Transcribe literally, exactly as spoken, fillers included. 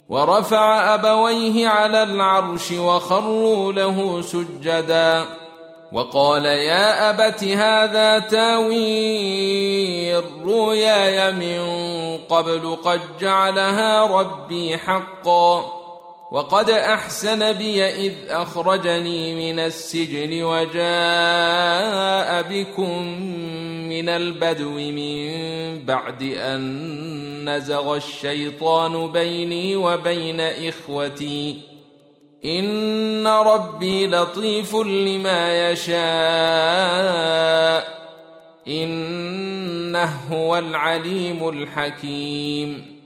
ورفع أبويه على العرش وخروا له سجدا وقال يا أبت هذا تاويل رؤياي من قبل قد جعلها ربي حقا وقد أحسن بي إذ أخرجني من السجن وجاء بكم من البدو من بعد أن نزغ الشيطان بيني وبين إخوتي إن ربي لطيف لما يشاء إنه هو العليم الحكيم.